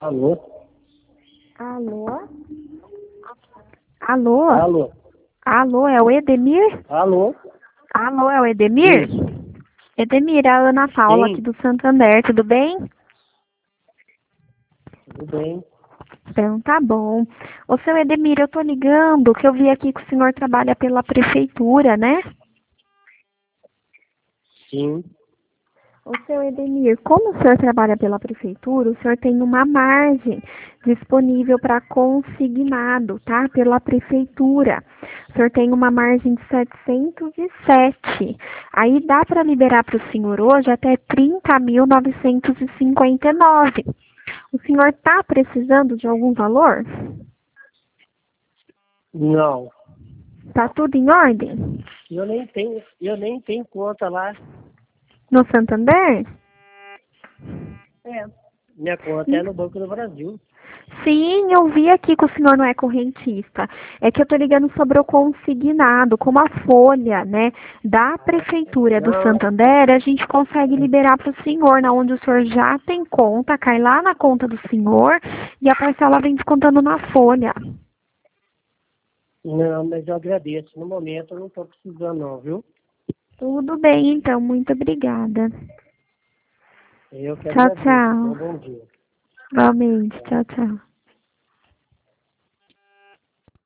Alô? Alô? Alô? Alô? Alô, é o Edemir? Alô? Alô, é o Edemir? Isso. Edemir, é a Ana Paula aqui Sim, do Santander, tudo bem? tudo bem. Então, tá bom. Ô, seu Edemir, eu tô ligando que eu vi aqui que o senhor trabalha pela prefeitura, né? Sim. Ô, seu Edemir, como o senhor trabalha pela prefeitura, o senhor tem uma margem disponível para consignado, tá? Pela prefeitura. O senhor tem uma margem de 707. Aí dá para liberar para o senhor hoje até 30.959. O senhor está precisando de algum valor? Não. Tá tudo em ordem? Eu nem tenho conta lá. No Santander? É. Minha conta é no Banco do Brasil. Sim, eu vi aqui que o senhor não é correntista. É que eu tô ligando sobre o consignado, como a folha, né, da prefeitura do Não, Santander, a gente consegue liberar para o senhor, na onde o senhor já tem conta, cai lá na conta do senhor e a parcela vem descontando na folha. não, mas eu agradeço. No momento eu não estou precisando não, viu? Tudo bem, então, muito obrigada. Eu que Tchau, agradeço. Tenha tchau. um bom dia. Igualmente, tchau, tchau.